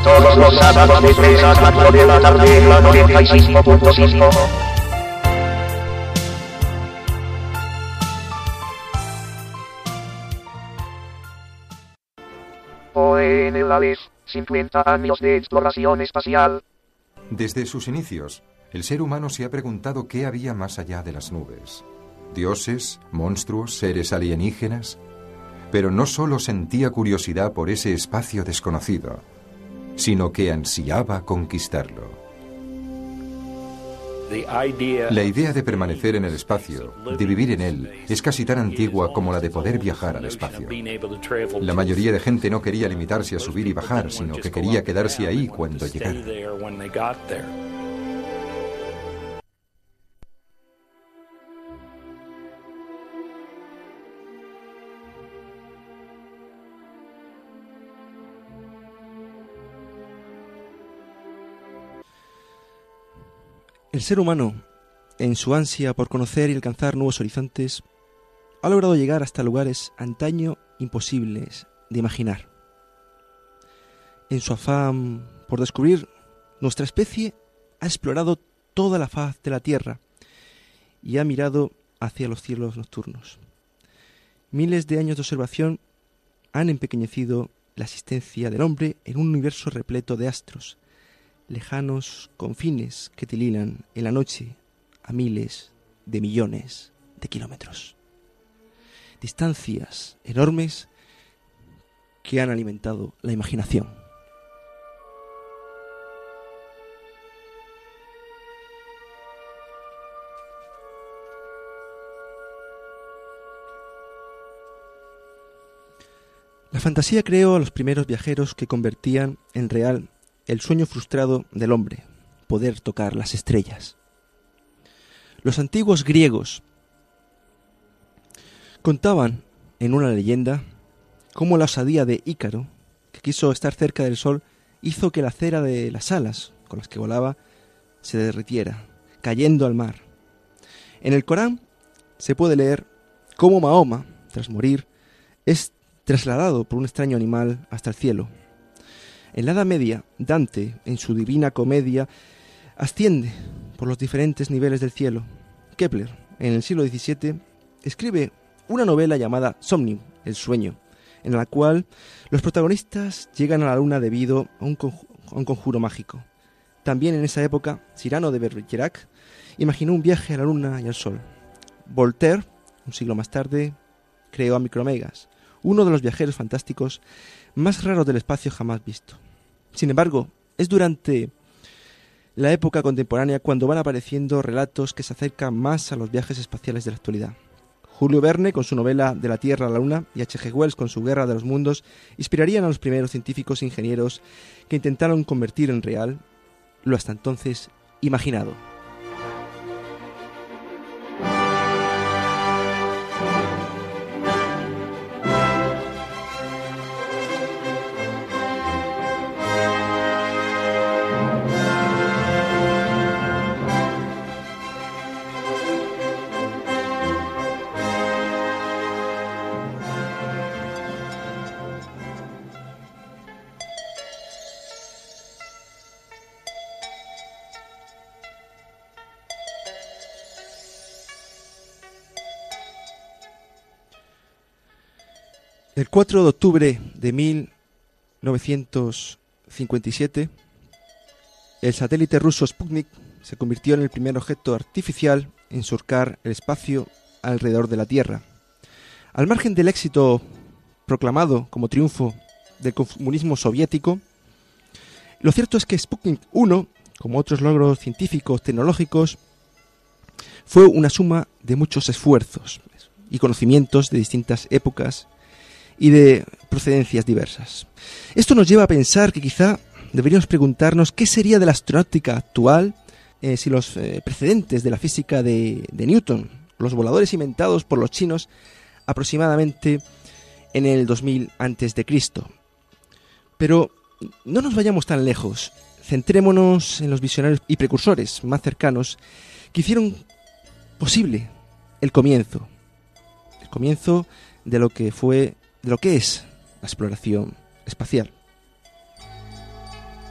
Todos los sábados desde las 4 de la tarde en la 95.5. OE en el ALES, 50 años de exploración espacial. Desde sus inicios, el ser humano se ha preguntado qué había más allá de las nubes. ¿Dioses, monstruos, seres alienígenas? Pero no solo sentía curiosidad por ese espacio desconocido, sino que ansiaba conquistarlo. La idea de permanecer en el espacio, de vivir en él, es casi tan antigua como la de poder viajar al espacio. La mayoría de gente no quería limitarse a subir y bajar, sino que quería quedarse ahí cuando llegara. El ser humano, en su ansia por conocer y alcanzar nuevos horizontes, ha logrado llegar hasta lugares antaño imposibles de imaginar. En su afán por descubrir, nuestra especie ha explorado toda la faz de la Tierra y ha mirado hacia los cielos nocturnos. Miles de años de observación han empequeñecido la existencia del hombre en un universo repleto de astros, lejanos confines que titilan en la noche a miles de millones de kilómetros. Distancias enormes que han alimentado la imaginación. La fantasía creó a los primeros viajeros que convertían en real el sueño frustrado del hombre, poder tocar las estrellas. Los antiguos griegos contaban en una leyenda cómo la osadía de Ícaro, que quiso estar cerca del sol, hizo que la cera de las alas con las que volaba se derritiera, cayendo al mar. En el Corán se puede leer cómo Mahoma, tras morir, es trasladado por un extraño animal hasta el cielo. En la Edad Media, Dante, en su Divina Comedia, asciende por los diferentes niveles del cielo. Kepler, en el siglo XVII, escribe una novela llamada Somnium, el sueño, en la cual los protagonistas llegan a la luna debido a un conjuro mágico. También en esa época, Cyrano de Bergerac imaginó un viaje a la luna y al sol. Voltaire, un siglo más tarde, creó a Micromegas, uno de los viajeros fantásticos más raros del espacio jamás visto. Sin embargo, es durante la época contemporánea cuando van apareciendo relatos que se acercan más a los viajes espaciales de la actualidad. Julio Verne, con su novela De la Tierra a la Luna, y H.G. Wells, con su Guerra de los Mundos, inspirarían a los primeros científicos e ingenieros que intentaron convertir en real lo hasta entonces imaginado. El 4 de octubre de 1957, el satélite ruso Sputnik se convirtió en el primer objeto artificial en surcar el espacio alrededor de la Tierra. Al margen del éxito proclamado como triunfo del comunismo soviético, lo cierto es que Sputnik 1, como otros logros científicos tecnológicos, fue una suma de muchos esfuerzos y conocimientos de distintas épocas y de procedencias diversas. Esto nos lleva a pensar que quizá deberíamos preguntarnos qué sería de la astronáutica actual si los precedentes de la física de Newton, los voladores inventados por los chinos aproximadamente en el 2000 a.C. Pero no nos vayamos tan lejos, centrémonos en los visionarios y precursores más cercanos que hicieron posible el comienzo de lo que es la exploración espacial.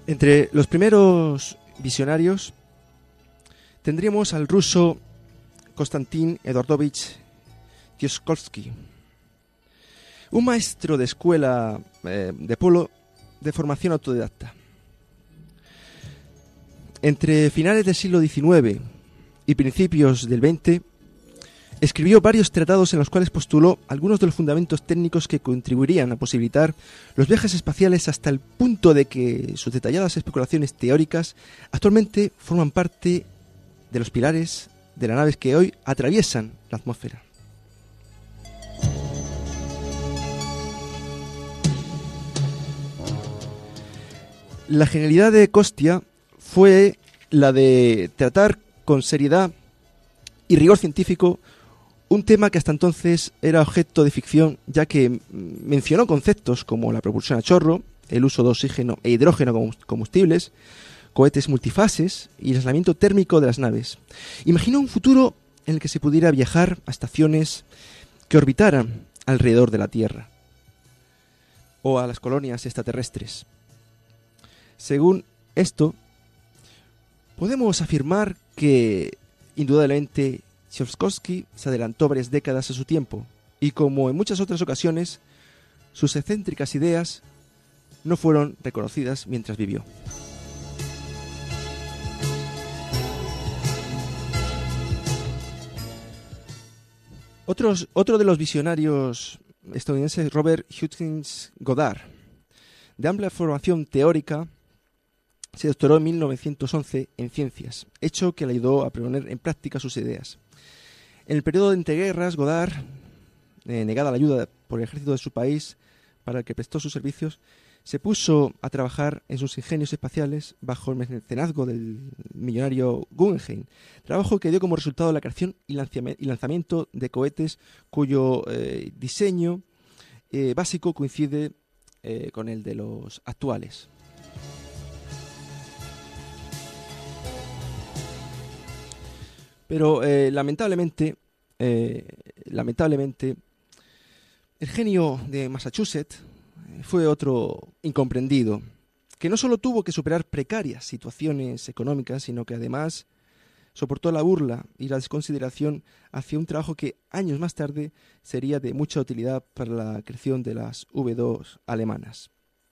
Entre los primeros visionarios tendríamos al ruso Konstantin Eduardovich Tsiolkovsky, un maestro de escuela de polo de formación autodidacta. Entre finales del siglo XIX y principios del XX, escribió varios tratados en los cuales postuló algunos de los fundamentos técnicos que contribuirían a posibilitar los viajes espaciales, hasta el punto de que sus detalladas especulaciones teóricas actualmente forman parte de los pilares de las naves que hoy atraviesan la atmósfera. La genialidad de Costia fue la de tratar con seriedad y rigor científico un tema que hasta entonces era objeto de ficción, ya que mencionó conceptos como la propulsión a chorro, el uso de oxígeno e hidrógeno como combustibles, cohetes multifases y el aislamiento térmico de las naves. Imaginó un futuro en el que se pudiera viajar a estaciones que orbitaran alrededor de la Tierra o a las colonias extraterrestres. Según esto, podemos afirmar que, indudablemente, Tsiolkovsky se adelantó varias décadas a su tiempo, y como en muchas otras ocasiones, sus excéntricas ideas no fueron reconocidas mientras vivió. Otro de los visionarios estadounidenses, Robert Hutchins Goddard, de amplia formación teórica, se doctoró en 1911 en ciencias, hecho que le ayudó a poner en práctica sus ideas. En el periodo de entreguerras, Goddard, negada la ayuda por el ejército de su país para el que prestó sus servicios, se puso a trabajar en sus ingenios espaciales bajo el mecenazgo del millonario Guggenheim, trabajo que dio como resultado la creación y lanzamiento de cohetes cuyo diseño básico coincide con el de los actuales. Pero lamentablemente, el genio de Massachusetts fue otro incomprendido, que no solo tuvo que superar precarias situaciones económicas, sino que además soportó la burla y la desconsideración hacia un trabajo que años más tarde sería de mucha utilidad para la creación de las V2 alemanas.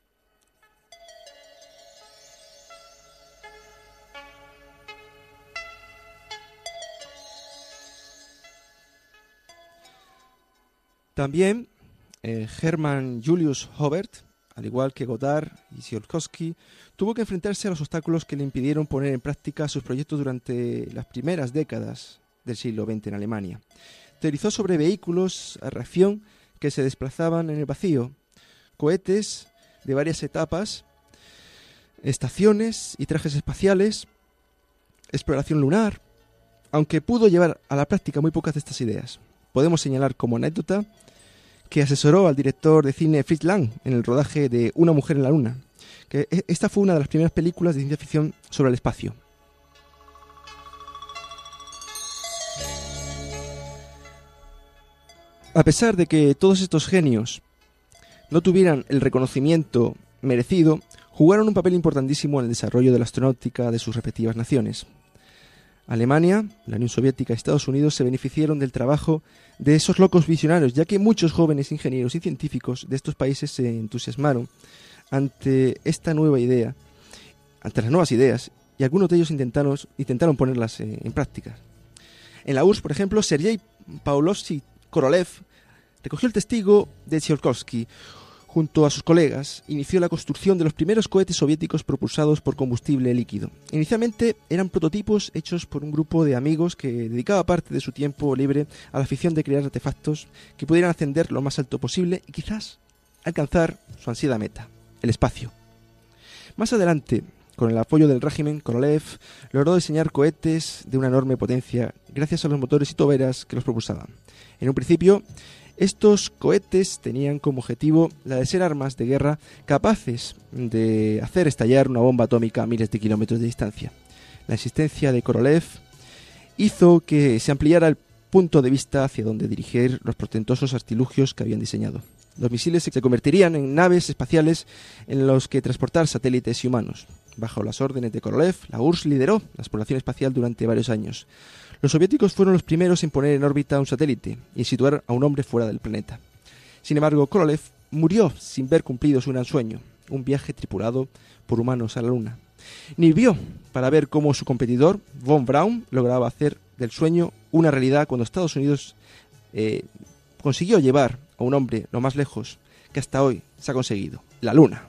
También Hermann Julius Hobert, al igual que Goddard y Tsiolkovsky, tuvo que enfrentarse a los obstáculos que le impidieron poner en práctica sus proyectos durante las primeras décadas del siglo XX en Alemania. Teorizó sobre vehículos a reacción que se desplazaban en el vacío, cohetes de varias etapas, estaciones y trajes espaciales, exploración lunar, aunque pudo llevar a la práctica muy pocas de estas ideas. Podemos señalar como anécdota que asesoró al director de cine Fritz Lang en el rodaje de Una mujer en la luna, que esta fue una de las primeras películas de ciencia ficción sobre el espacio. A pesar de que todos estos genios no tuvieran el reconocimiento merecido, jugaron un papel importantísimo en el desarrollo de la astronáutica de sus respectivas naciones. Alemania, la Unión Soviética y Estados Unidos se beneficiaron del trabajo de esos locos visionarios, ya que muchos jóvenes ingenieros y científicos de estos países se entusiasmaron ante esta nueva idea, ante las nuevas ideas, y algunos de ellos intentaron ponerlas en práctica. En la URSS, por ejemplo, Sergei Pavlovich Korolev recogió el testigo de Tsiolkovsky. Junto a sus colegas, inició la construcción de los primeros cohetes soviéticos propulsados por combustible líquido. Inicialmente eran prototipos hechos por un grupo de amigos que dedicaba parte de su tiempo libre a la afición de crear artefactos que pudieran ascender lo más alto posible y quizás alcanzar su ansiada meta, el espacio. Más adelante, con el apoyo del régimen, Korolev logró diseñar cohetes de una enorme potencia gracias a los motores y toberas que los propulsaban. En un principio, estos cohetes tenían como objetivo la de ser armas de guerra capaces de hacer estallar una bomba atómica a miles de kilómetros de distancia. La existencia de Korolev hizo que se ampliara el punto de vista hacia donde dirigir los portentosos artilugios que habían diseñado. Los misiles se convertirían en naves espaciales en los que transportar satélites y humanos. Bajo las órdenes de Korolev, la URSS lideró la exploración espacial durante varios años. Los soviéticos fueron los primeros en poner en órbita un satélite y situar a un hombre fuera del planeta. Sin embargo, Korolev murió sin ver cumplido su gran sueño, un viaje tripulado por humanos a la Luna. Ni vivió para ver cómo su competidor, von Braun, lograba hacer del sueño una realidad cuando Estados Unidos consiguió llevar a un hombre lo más lejos que hasta hoy se ha conseguido, la Luna.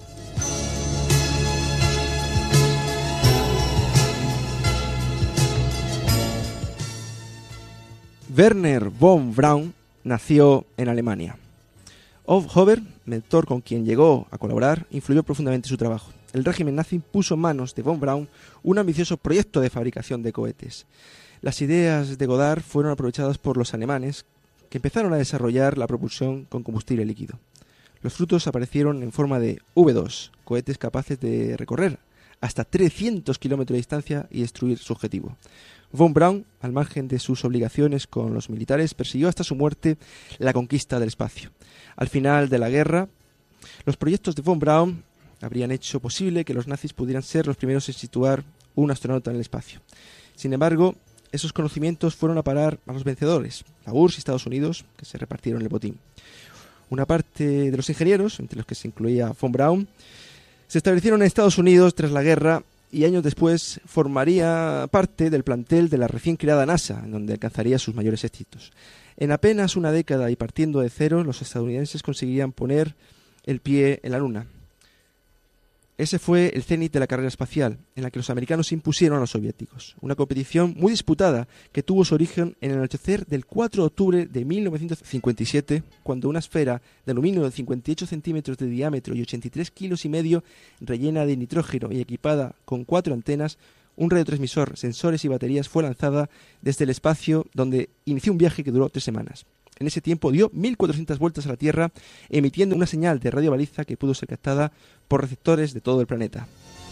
Werner von Braun nació en Alemania. Hover, mentor con quien llegó a colaborar, influyó profundamente en su trabajo. El régimen nazi puso en manos de von Braun un ambicioso proyecto de fabricación de cohetes. Las ideas de Goddard fueron aprovechadas por los alemanes, que empezaron a desarrollar la propulsión con combustible líquido. Los frutos aparecieron en forma de V2, cohetes capaces de recorrer hasta 300 kilómetros de distancia y destruir su objetivo. Von Braun, al margen de sus obligaciones con los militares, persiguió hasta su muerte la conquista del espacio. Al final de la guerra, los proyectos de von Braun habrían hecho posible que los nazis pudieran ser los primeros en situar un astronauta en el espacio. Sin embargo, esos conocimientos fueron a parar a los vencedores, la URSS y Estados Unidos, que se repartieron el botín. Una parte de los ingenieros, entre los que se incluía von Braun, se establecieron en Estados Unidos tras la guerra y años después formaría parte del plantel de la recién creada NASA, en donde alcanzaría sus mayores éxitos. En apenas una década y partiendo de cero, los estadounidenses conseguirían poner el pie en la Luna. Ese fue el cenit de la carrera espacial, en la que los americanos impusieron a los soviéticos. Una competición muy disputada que tuvo su origen en el anochecer del 4 de octubre de 1957, cuando una esfera de aluminio de 58 centímetros de diámetro y 83 kilos y medio, rellena de nitrógeno y equipada con 4 antenas, un radiotransmisor, sensores y baterías, fue lanzada desde el espacio, donde inició un viaje que duró 3 semanas. En ese tiempo dio 1.400 vueltas a la Tierra, emitiendo una señal de radio baliza que pudo ser captada por receptores de todo el planeta.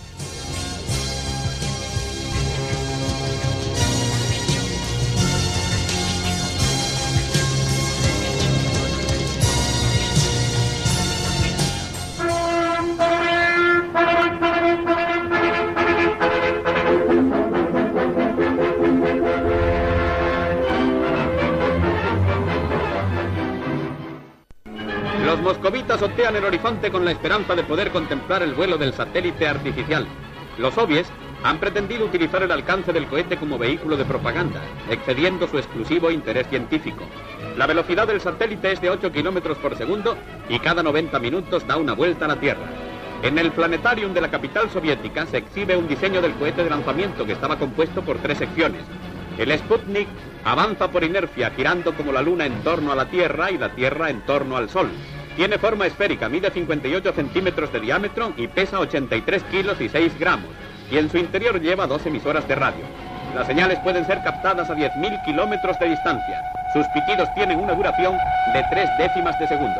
Los moscovitas otean el horizonte con la esperanza de poder contemplar el vuelo del satélite artificial. Los soviets han pretendido utilizar el alcance del cohete como vehículo de propaganda, excediendo su exclusivo interés científico. La velocidad del satélite es de 8 kilómetros por segundo y cada 90 minutos da una vuelta a la Tierra. En el planetarium de la capital soviética se exhibe un diseño del cohete de lanzamiento que estaba compuesto por 3 secciones. El Sputnik avanza por inercia, girando como la Luna en torno a la Tierra y la Tierra en torno al Sol. Tiene forma esférica, mide 58 centímetros de diámetro y pesa 83 kilos y 6 gramos. Y en su interior lleva 2 emisoras de radio. Las señales pueden ser captadas a 10.000 kilómetros de distancia. Sus pitidos tienen una duración de 3 décimas de segundo.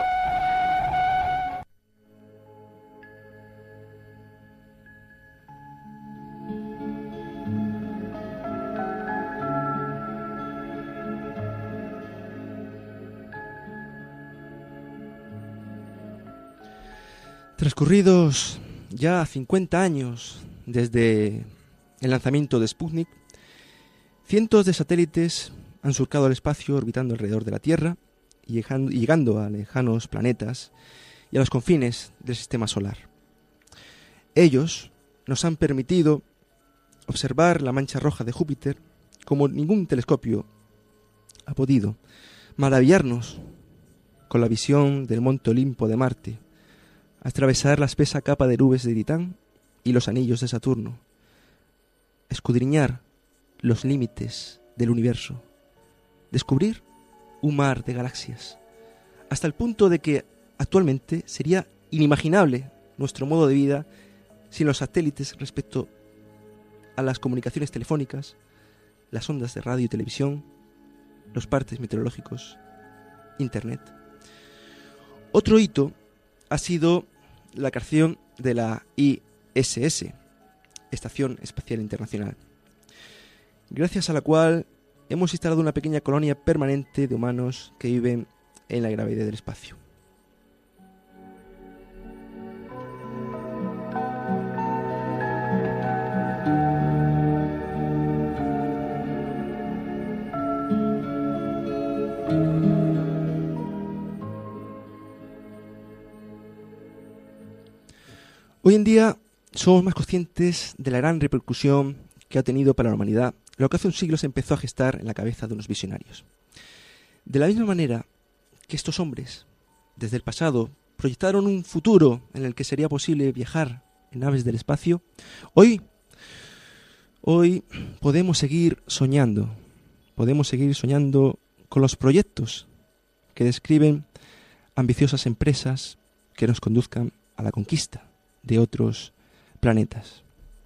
Transcurridos ya 50 años desde el lanzamiento de Sputnik, cientos de satélites han surcado el espacio orbitando alrededor de la Tierra y llegando a lejanos planetas y a los confines del sistema solar. Ellos nos han permitido observar la mancha roja de Júpiter como ningún telescopio ha podido, maravillarnos con la visión del monte Olimpo de Marte, atravesar la espesa capa de nubes de Titán y los anillos de Saturno, escudriñar los límites del universo, descubrir un mar de galaxias, hasta el punto de que actualmente sería inimaginable nuestro modo de vida sin los satélites respecto a las comunicaciones telefónicas, las ondas de radio y televisión, los partes meteorológicos, Internet. Otro hito ha sido la creación de la ISS, Estación Espacial Internacional, gracias a la cual hemos instalado una pequeña colonia permanente de humanos que viven en la gravedad del espacio. Hoy en día somos más conscientes de la gran repercusión que ha tenido para la humanidad lo que hace un siglo se empezó a gestar en la cabeza de unos visionarios. De la misma manera que estos hombres, desde el pasado, proyectaron un futuro en el que sería posible viajar en naves del espacio, hoy podemos seguir soñando con los proyectos que describen ambiciosas empresas que nos conduzcan a la conquista de otros planetas.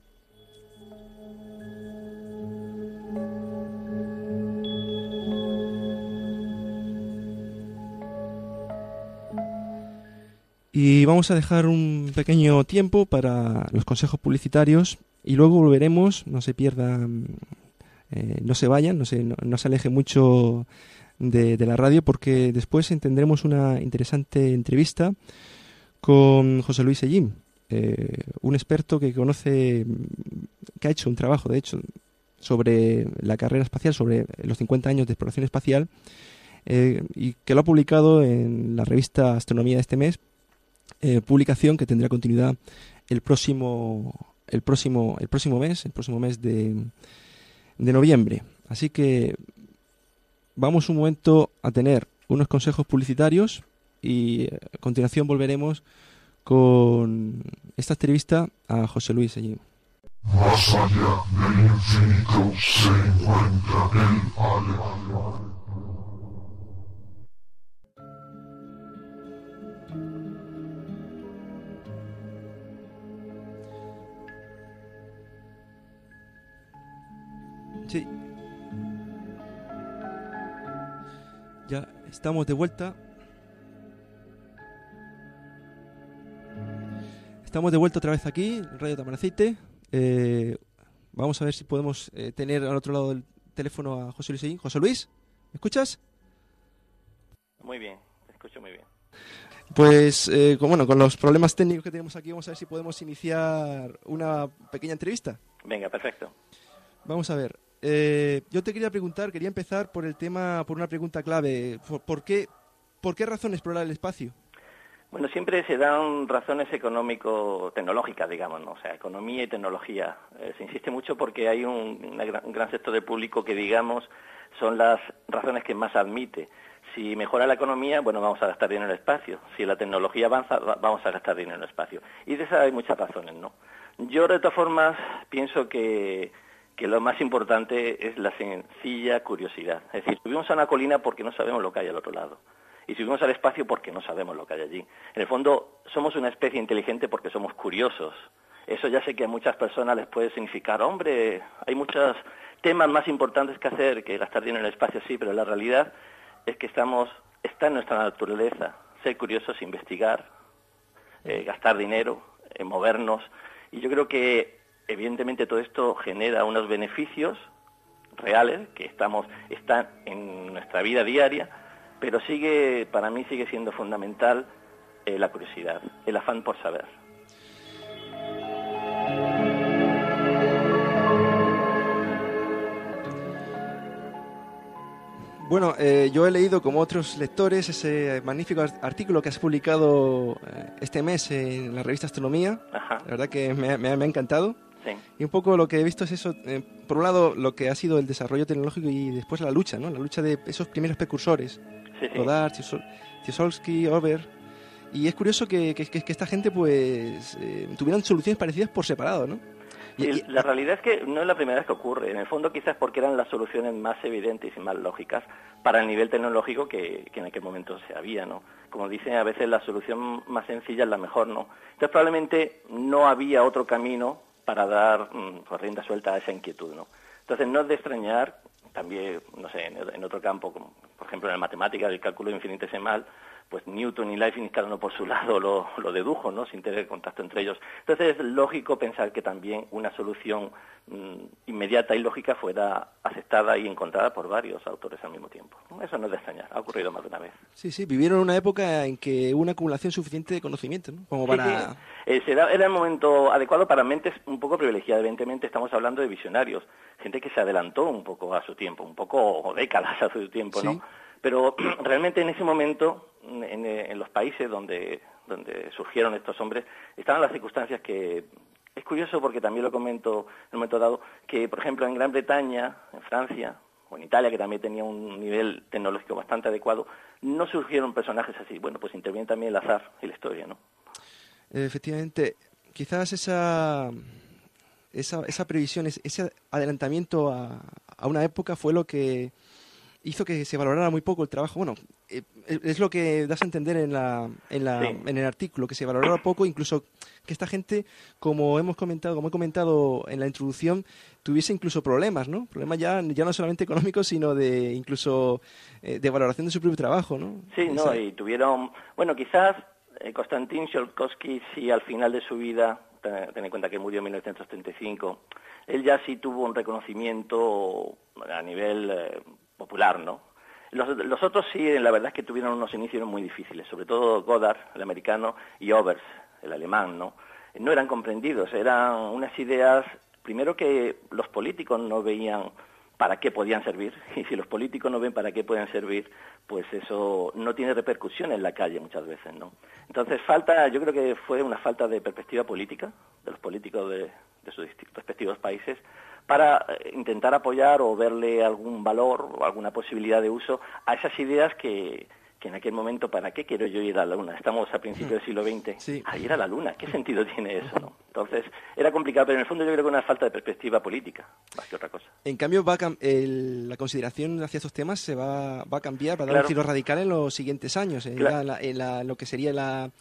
Y vamos a dejar un pequeño tiempo para los consejos publicitarios y luego volveremos, no se pierdan, no se vayan, no se alejen mucho de la radio, porque después tendremos una interesante entrevista con José Luis Sellín, un experto que conoce, que ha hecho un trabajo, de hecho, sobre la carrera espacial, sobre los 50 años de exploración espacial, y que lo ha publicado en la revista Astronomía de este mes, publicación que tendrá continuidad el próximo mes de noviembre. Así que vamos un momento a tener unos consejos publicitarios y a continuación volveremos con esta entrevista a José Luis Sellín. Más allá del infinito se encuentra el alma. Sí. Ya estamos de vuelta. Estamos de vuelta otra vez aquí, en Radio Tamaracite. Vamos a ver si podemos tener al otro lado del teléfono a José Luis Sellín. José Luis, ¿me escuchas? Muy bien, te escucho muy bien. Pues con los problemas técnicos que tenemos aquí, vamos a ver si podemos iniciar una pequeña entrevista. Venga, perfecto. Vamos a ver. Yo te quería empezar por una pregunta clave. ¿Por qué razón explorar el espacio? Bueno, siempre se dan razones económico-tecnológicas, digamos, ¿no? O sea, economía y tecnología. Se insiste mucho porque hay un gran sector del público que, digamos, son las razones que más admite. Si mejora la economía, bueno, vamos a gastar dinero en el espacio. Si la tecnología avanza, vamos a gastar dinero en el espacio. Y de esas hay muchas razones, ¿no? Yo, de todas formas, pienso que lo más importante es la sencilla curiosidad. Es decir, subimos a una colina porque no sabemos lo que hay al otro lado. Y subimos al espacio porque no sabemos lo que hay allí. En el fondo, somos una especie inteligente porque somos curiosos. Eso ya sé que a muchas personas les puede significar, hombre, hay muchos temas más importantes que hacer que gastar dinero en el espacio, sí, pero la realidad es que está en nuestra naturaleza ser curiosos, investigar, gastar dinero, movernos. Y yo creo que, evidentemente, todo esto genera unos beneficios reales que están en nuestra vida diaria, pero para mí sigue siendo fundamental la curiosidad, el afán por saber. Bueno, yo he leído, como otros lectores, ese magnífico artículo que has publicado este mes en la revista Astronomía. Ajá. La verdad que me ha encantado. Sí. Y un poco lo que he visto es eso, por un lado, lo que ha sido el desarrollo tecnológico y después la lucha, ¿no? La lucha de esos primeros precursores. Sí. Goddard, Tsiolkovsky, Ober. Y es curioso que esta gente, pues, tuvieran soluciones parecidas por separado, ¿no? La realidad es que no es la primera vez que ocurre. En el fondo, quizás porque eran las soluciones más evidentes y más lógicas para el nivel tecnológico que en aquel momento se había, ¿no? Como dicen, a veces la solución más sencilla es la mejor, ¿no? Entonces, probablemente no había otro camino para dar rienda suelta a esa inquietud, ¿no? Entonces, no es de extrañar, también, no sé, en otro campo, como por ejemplo en la matemática, el cálculo infinitesimal, pues Newton y Leibniz, cada uno por su lado, lo dedujo, ¿no? Sin tener contacto entre ellos. Entonces es lógico pensar que también una solución inmediata y lógica fuera aceptada y encontrada por varios autores al mismo tiempo. Eso no es de extrañar, ha ocurrido más de una vez. Sí, vivieron una época en que hubo una acumulación suficiente de conocimiento, ¿no? Como para... Sí. Era el momento adecuado para mentes un poco privilegiadas. Evidentemente estamos hablando de visionarios, gente que se adelantó un poco a su tiempo, un poco, o décadas a su tiempo, ¿no? Sí. Pero realmente en ese momento, en los países donde donde surgieron estos hombres, estaban las circunstancias que... Es curioso porque también lo comento en un momento dado, que por ejemplo en Gran Bretaña, en Francia o en Italia, que también tenía un nivel tecnológico bastante adecuado, no surgieron personajes así. Bueno, pues interviene también el azar y la historia, ¿no? Efectivamente, quizás esa previsión, ese adelantamiento a una época fue lo que hizo que se valorara muy poco el trabajo. Bueno, es lo que das a entender en el artículo, que se valorara poco, incluso que esta gente, como he comentado en la introducción, tuviese incluso problemas, ¿no? Problemas ya no solamente económicos, sino de incluso de valoración de su propio trabajo, ¿no? Sí, no, y tuvieron, bueno, quizás Konstantin Tsiolkovsky sí al final de su vida, ten en cuenta que murió en 1935, él ya sí tuvo un reconocimiento a nivel popular, ¿no? Los otros sí, la verdad es que tuvieron unos inicios muy difíciles, sobre todo Goddard, el americano, y Obers, el alemán, ¿no? No eran comprendidos, eran unas ideas, primero que los políticos no veían para qué podían servir, y si los políticos no ven para qué pueden servir, pues eso no tiene repercusión en la calle muchas veces, ¿no? Entonces yo creo que fue una falta de perspectiva política de los políticos de sus respectivos países para intentar apoyar o verle algún valor o alguna posibilidad de uso a esas ideas que en aquel momento, ¿para qué quiero yo ir a la Luna? Estamos a principios del siglo XX, sí. A ir a la Luna, ¿qué sentido tiene eso, no? Entonces, era complicado, pero en el fondo yo creo que una falta de perspectiva política, más que otra cosa. En cambio, la consideración hacia estos temas se va a cambiar, va a dar Claro. un giro radical en los siguientes años, Claro. lo que sería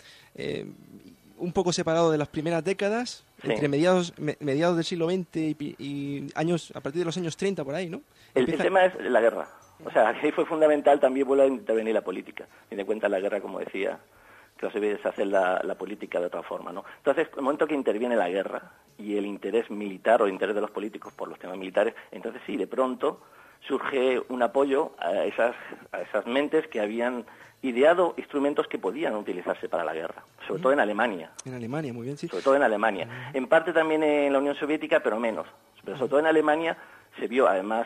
un poco separado de las primeras décadas, Sí. entre mediados del siglo XX y años a partir de los años 30 por ahí, ¿no? El tema es la guerra. O sea, ahí fue fundamental, también vuelve a intervenir la política. Tiene en cuenta la guerra, como decía, que no se debe hacer la política de otra forma, ¿no? Entonces, el momento que interviene la guerra y el interés militar o el interés de los políticos por los temas militares, entonces sí, de pronto surge un apoyo a esas mentes que habían ideado instrumentos que podían utilizarse para la guerra, sobre todo en Alemania. En Alemania, muy bien, sí. Sobre todo en Alemania. En parte también en la Unión Soviética, pero menos. Pero sobre todo en Alemania se vio además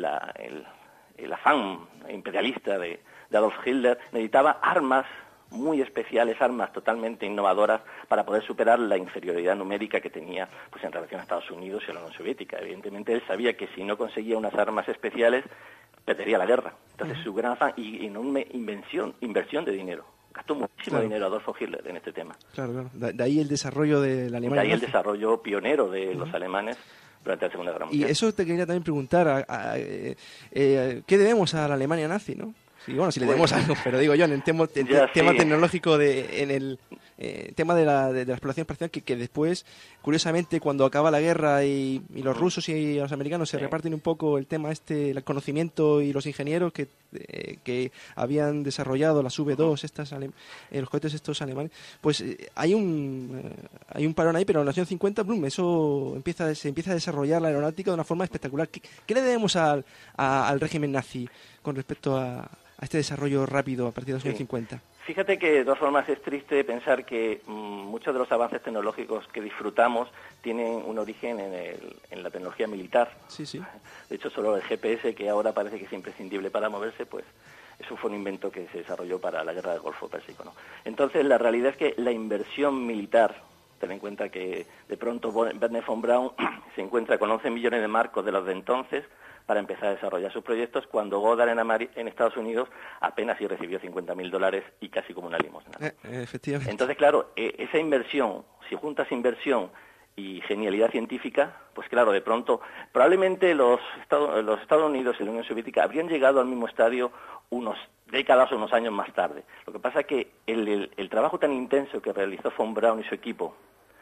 el afán imperialista de Adolf Hitler. Necesitaba armas muy especiales, armas totalmente innovadoras para poder superar la inferioridad numérica que tenía pues en relación a Estados Unidos y a la Unión Soviética. Evidentemente él sabía que si no conseguía unas armas especiales perdería la guerra. Entonces su gran afán y enorme inversión de dinero. Gastó muchísimo dinero Adolfo Hitler en este tema. Claro. De ahí el desarrollo de la Alemania. De ahí el desarrollo pionero de los alemanes durante la Segunda Guerra Mundial. Y eso te quería también preguntar, ¿qué debemos a la Alemania nazi, no? Sí, bueno, si le debemos algo, pero digo yo, en el tema tecnológico, en el tema de la exploración espacial, que después, curiosamente, cuando acaba la guerra y los rusos y los americanos se reparten un poco el tema el conocimiento y los ingenieros que habían desarrollado las V2, los cohetes estos alemanes, pues hay un parón ahí, pero en los años 50, ¡blum!, eso se empieza a desarrollar la aeronáutica de una forma espectacular. ¿Qué le debemos al régimen nazi con respecto a este desarrollo rápido a partir de los años 50? Fíjate que de todas formas es triste pensar que muchos de los avances tecnológicos que disfrutamos tienen un origen en la tecnología militar. Sí. De hecho, solo el GPS, que ahora parece que es imprescindible para moverse, pues eso fue un invento que se desarrolló para la guerra del Golfo Pérsico, ¿no? Entonces, la realidad es que la inversión militar, ten en cuenta que de pronto Wernher von Braun se encuentra con 11 millones de marcos de los de entonces para empezar a desarrollar sus proyectos, cuando Goddard en Estados Unidos apenas sí recibió $50.000 y casi como una limosna. Efectivamente. Entonces, claro, esa inversión, si juntas inversión y genialidad científica, pues claro, de pronto, probablemente los Estados Unidos y la Unión Soviética habrían llegado al mismo estadio unos décadas o unos años más tarde. Lo que pasa es que el trabajo tan intenso que realizó von Braun y su equipo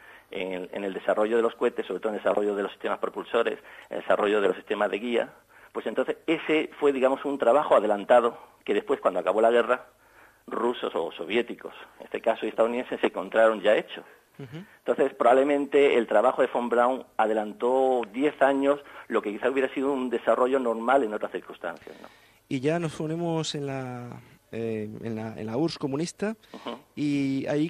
en el desarrollo de los cohetes, sobre todo en el desarrollo de los sistemas propulsores, en el desarrollo de los sistemas de guía, pues entonces ese fue, digamos, un trabajo adelantado que después, cuando acabó la guerra, rusos o soviéticos, en este caso estadounidenses, se encontraron ya hechos. Entonces, probablemente el trabajo de von Braun adelantó 10 años lo que quizá hubiera sido un desarrollo normal en otras circunstancias, ¿no? Y ya nos ponemos en la URSS comunista, y ahí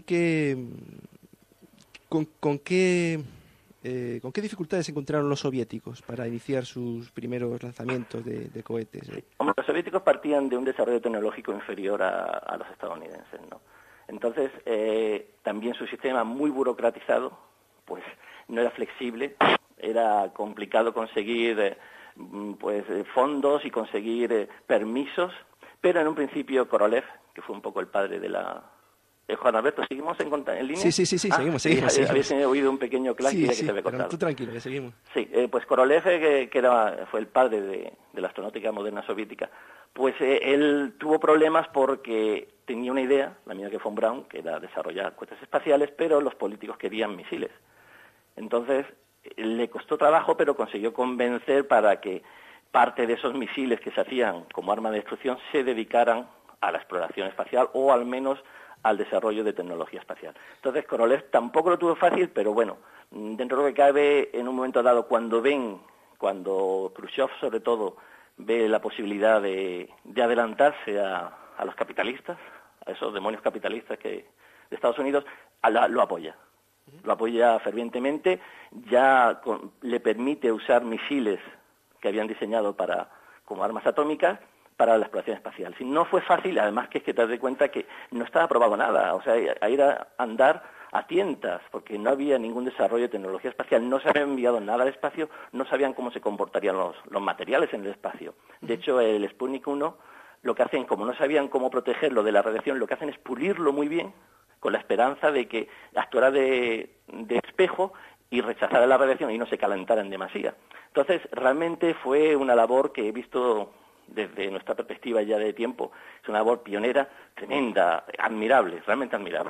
¿con qué dificultades se encontraron los soviéticos para iniciar sus primeros lanzamientos de cohetes? Sí. Hombre, los soviéticos partían de un desarrollo tecnológico inferior a los estadounidenses, ¿no? Entonces, también su sistema muy burocratizado, pues no era flexible, era complicado conseguir fondos y conseguir permisos, pero en un principio Korolev, que fue un poco el padre de la... Juan Alberto, ¿seguimos en línea? Sí, seguimos. Habéis oído un pequeño clac que te había contado. Tú tranquilo, que seguimos. Sí, pues Korolev, fue el padre de la astronáutica moderna soviética, pues él tuvo problemas porque tenía una idea, la misma que von Braun, que era desarrollar cohetes espaciales, pero los políticos querían misiles. Entonces, le costó trabajo, pero consiguió convencer para que parte de esos misiles que se hacían como arma de destrucción se dedicaran a la exploración espacial o al menos al desarrollo de tecnología espacial. Entonces, Korolev tampoco lo tuvo fácil, pero bueno, dentro de lo que cabe, en un momento dado, cuando Khrushchev, sobre todo, ve la posibilidad de adelantarse a los capitalistas, a esos demonios capitalistas de Estados Unidos, lo apoya. Lo apoya fervientemente, le permite usar misiles que habían diseñado como armas atómicas para la exploración espacial. Si no fue fácil, además que es que te das cuenta que no estaba aprobado nada, o sea, a ir a andar a tientas, porque no había ningún desarrollo de tecnología espacial, no se había enviado nada al espacio, no sabían cómo se comportarían los materiales en el espacio. De hecho, el Sputnik 1, lo que hacen, como no sabían cómo protegerlo de la radiación, lo que hacen es pulirlo muy bien, con la esperanza de que actuara de espejo y rechazara la radiación y no se calentara en demasía. Entonces, realmente fue una labor que he visto desde nuestra perspectiva ya de tiempo, es una labor pionera, tremenda, admirable, realmente admirable.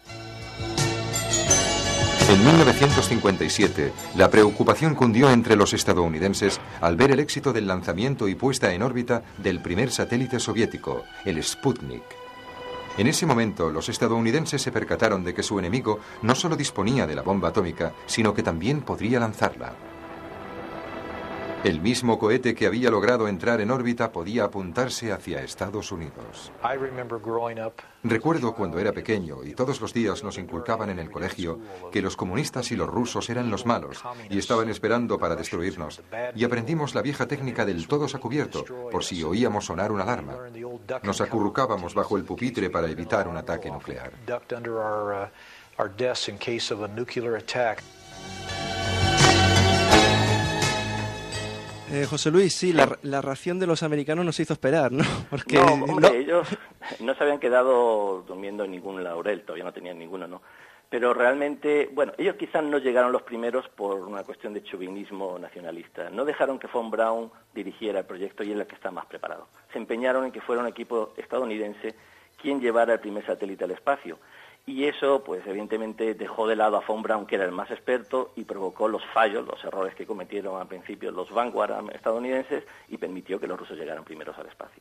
En 1957, la preocupación cundió entre los estadounidenses al ver el éxito del lanzamiento y puesta en órbita del primer satélite soviético, el Sputnik. En ese momento, los estadounidenses se percataron de que su enemigo no solo disponía de la bomba atómica, sino que también podría lanzarla. El mismo cohete que había logrado entrar en órbita podía apuntarse hacia Estados Unidos. Recuerdo cuando era pequeño y todos los días nos inculcaban en el colegio que los comunistas y los rusos eran los malos y estaban esperando para destruirnos. Y aprendimos la vieja técnica del todos a cubierto, por si oíamos sonar una alarma. Nos acurrucábamos bajo el pupitre para evitar un ataque nuclear. José Luis, sí, la reacción de los americanos nos hizo esperar, ¿no? Porque ellos no se habían quedado durmiendo en ningún laurel, todavía no tenían ninguno, ¿no? Pero realmente, bueno, ellos quizás no llegaron los primeros por una cuestión de chauvinismo nacionalista. No dejaron que von Braun dirigiera el proyecto y él el que está más preparado. Se empeñaron en que fuera un equipo estadounidense quien llevara el primer satélite al espacio. Y eso, pues evidentemente dejó de lado a von Braun, que era el más experto, y provocó los fallos, los errores que cometieron al principio los Vanguard estadounidenses, y permitió que los rusos llegaran primeros al espacio.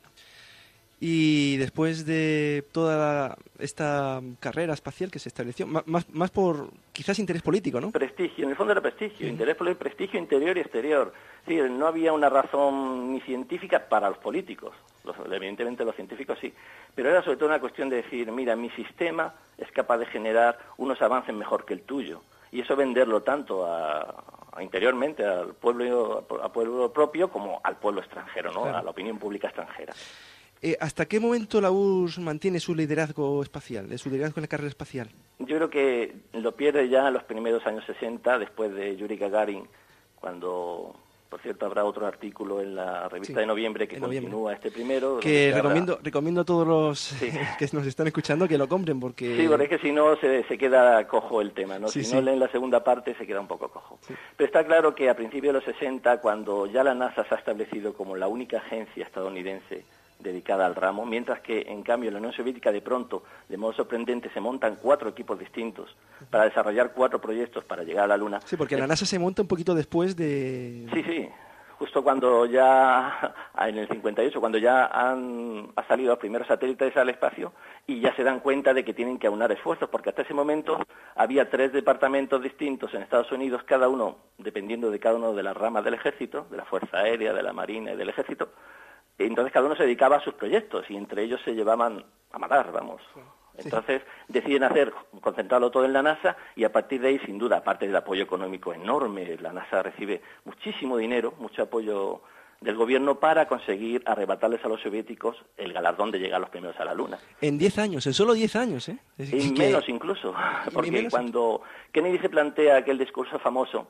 Y después de toda esta carrera espacial que se estableció, más por quizás interés político, ¿no? Prestigio, en el fondo era prestigio, interés por el prestigio interior y exterior. Sí, no había una razón ni científica para los políticos, evidentemente los científicos sí, pero era sobre todo una cuestión de decir, mira, mi sistema es capaz de generar unos avances mejor que el tuyo, y eso venderlo tanto interiormente al pueblo propio como al pueblo extranjero, ¿no? Claro. A la opinión pública extranjera. ¿Hasta qué momento la URSS mantiene su liderazgo espacial, su liderazgo en la carrera espacial? Yo creo que lo pierde ya en los primeros años 60, después de Yuri Gagarin, cuando, por cierto, habrá otro artículo en la revista de noviembre que continúa este primero. Que recomiendo a todos los que nos están escuchando que lo compren, porque... Sí, porque es que si no se queda cojo el tema, ¿no? Si no leen la segunda parte se queda un poco cojo. Sí. Pero está claro que a principios de los 60, cuando ya la NASA se ha establecido como la única agencia estadounidense dedicada al ramo, mientras que, en cambio, en la Unión Soviética, de pronto, de modo sorprendente, se montan 4 equipos distintos para desarrollar 4 proyectos para llegar a la Luna. Sí, porque la NASA se monta un poquito después de... Sí, justo cuando ya, en el 58, cuando ya ha salido los primeros satélites al espacio y ya se dan cuenta de que tienen que aunar esfuerzos, porque hasta ese momento había 3 departamentos distintos en Estados Unidos, cada uno, dependiendo de cada uno de las ramas del ejército, de la Fuerza Aérea, de la Marina y del ejército. Entonces cada uno se dedicaba a sus proyectos y entre ellos se llevaban a matar, vamos. Entonces deciden concentrarlo todo en la NASA y a partir de ahí, sin duda, aparte del apoyo económico enorme, la NASA recibe muchísimo dinero, mucho apoyo del gobierno para conseguir arrebatarles a los soviéticos el galardón de llegar los primeros a la Luna. En 10 años, en solo 10 años, ¿eh? En menos incluso, porque cuando Kennedy se plantea aquel discurso famoso,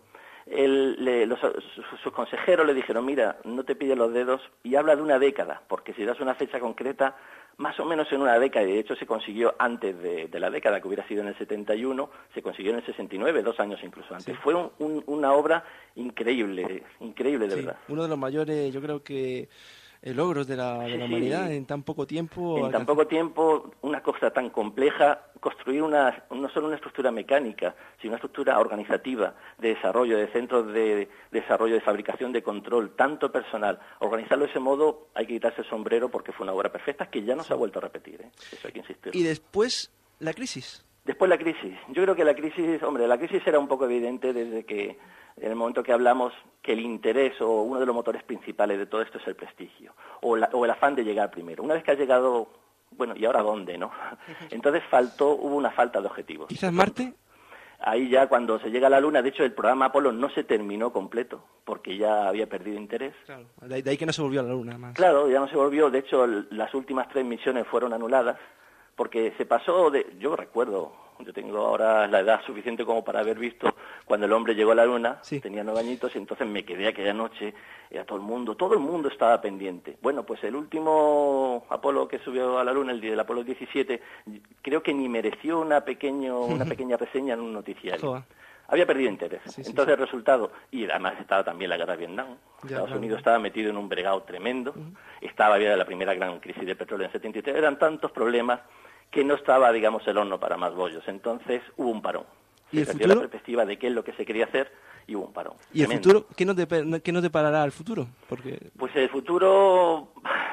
sus consejeros le dijeron, mira, no te pilles los dedos y habla de una década, porque si das una fecha concreta, más o menos en una década, y de hecho se consiguió antes de la década, que hubiera sido en el 71, se consiguió en el 69, 2 años incluso antes. Sí. Fue una obra increíble de verdad. Uno de los mayores, yo creo que, logros de la humanidad en tan poco tiempo. En tan poco tiempo, una cosa tan compleja, construir no solo una estructura mecánica, sino una estructura organizativa de desarrollo, de centros de desarrollo, de fabricación, de control, tanto personal. Organizarlo de ese modo hay que quitarse el sombrero porque fue una obra perfecta que ya no se ha vuelto a repetir. Eso hay que insistir. Y después, la crisis. Después la crisis. Yo creo que la crisis era un poco evidente desde que, en el momento que hablamos, que el interés o uno de los motores principales de todo esto es el prestigio o el afán de llegar primero. Una vez que has llegado, bueno, ¿y ahora dónde, no? Entonces hubo una falta de objetivos. ¿Quizás Marte? Ahí ya cuando se llega a la Luna, de hecho el programa Apolo no se terminó completo porque ya había perdido interés. Claro, de ahí que no se volvió a la Luna más. Claro, ya no se volvió. De hecho, las últimas 3 misiones fueron anuladas porque se pasó yo recuerdo, yo tengo ahora la edad suficiente como para haber visto cuando el hombre llegó a la Luna, sí. Tenía 9 añitos y entonces me quedé aquella noche, era todo el mundo estaba pendiente. Bueno, pues el último Apolo que subió a la Luna, el Apolo 17, creo que ni mereció una pequeña reseña en un noticiario. Joder. Había perdido interés. Entonces el resultado, y además estaba también la guerra de Vietnam, Estados Unidos estaba metido en un bregado tremendo, había la primera gran crisis de petróleo en el 73, eran tantos problemas que no estaba, digamos, el horno para más bollos. Entonces hubo un parón. Se perdió la perspectiva de qué es lo que se quería hacer y hubo un parón. ¿Y tremendo. El futuro? ¿Qué nos deparará el futuro? Porque... Pues el futuro,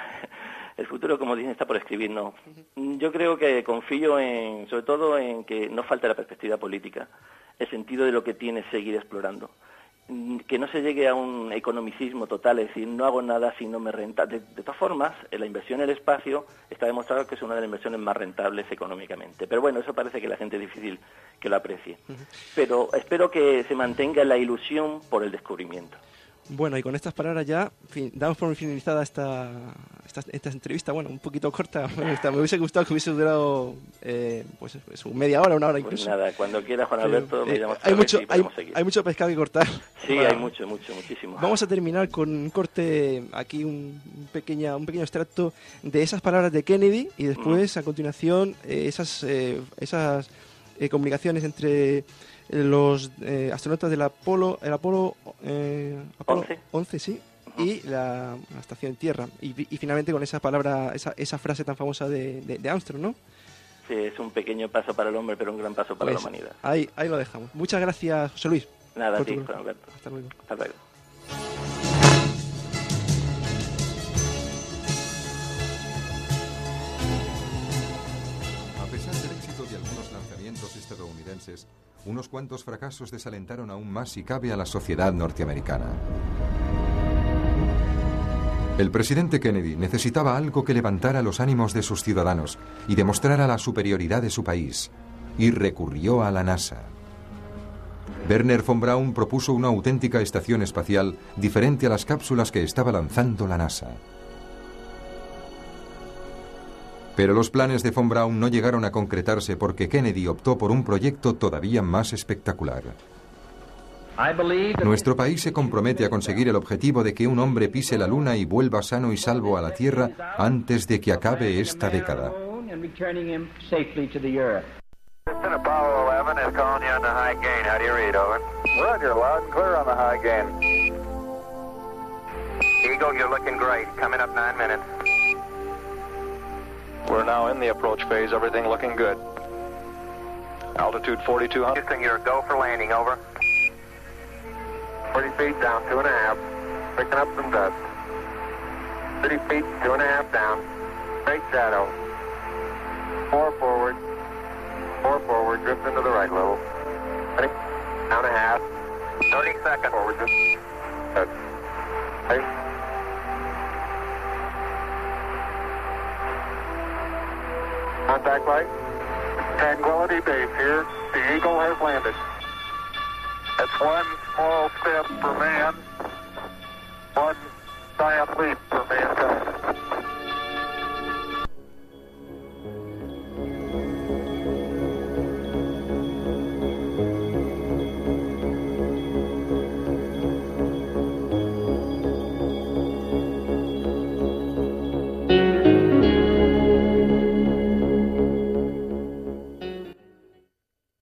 como dicen, está por escribir, ¿no? Yo creo que confío sobre todo en que no falte la perspectiva política, el sentido de lo que tiene seguir explorando. Que no se llegue a un economicismo total, es decir, no hago nada si no me renta. De todas formas, la inversión en el espacio está demostrado que es una de las inversiones más rentables económicamente. Pero bueno, eso parece que la gente es difícil que lo aprecie. Pero espero que se mantenga la ilusión por el descubrimiento. Bueno, y con estas palabras ya damos por finalizada esta entrevista, bueno, un poquito corta. Me hubiese gustado que hubiese durado pues media hora, 1 hora incluso. Pues nada, cuando quieras, Juan Alberto, me llamas. Hay mucho pescado que cortar. Sí, hay muchísimo. Vamos a terminar con un corte, aquí un pequeño extracto de esas palabras de Kennedy y después, a continuación, esas comunicaciones entre los astronautas del Apolo 11, sí, y la estación Tierra. Y finalmente con esa palabra, esa frase tan famosa de Armstrong, ¿no? Sí, es un pequeño paso para el hombre, pero un gran paso para la humanidad. Ahí lo dejamos. Muchas gracias, José Luis. Nada, a ti, Juan Alberto. Hasta luego. Hasta luego. A pesar del éxito de algunos lanzamientos estadounidenses, unos cuantos fracasos desalentaron aún más, si cabe, a la sociedad norteamericana. El presidente Kennedy necesitaba algo que levantara los ánimos de sus ciudadanos y demostrara la superioridad de su país, y recurrió a la NASA. Wernher von Braun propuso una auténtica estación espacial diferente a las cápsulas que estaba lanzando la NASA. Pero los planes de von Braun no llegaron a concretarse porque Kennedy optó por un proyecto todavía más espectacular. Nuestro país se compromete a conseguir el objetivo de que un hombre pise la Luna y vuelva sano y salvo a la Tierra antes de que acabe esta década. Houston, Apollo 11 is calling you on the high gain. How do you read, over? Roger, loud and clear on the high gain. Eagle, you're looking great. Coming up 9 minutes. We're now in the approach phase. Everything looking good. Altitude 4,200. Houston, you're a go for landing, over. 40 feet down, 2.5. Picking up some dust. 30 feet, 2.5 down. Straight shadow. 4 forward. 4 forward, drift into the right a little. 20, down a half. 30 seconds. Forward, just. Good. Hey. Contact light. Tranquility Base here. The Eagle has landed. That's one small step for man, one Diathlete for mankind.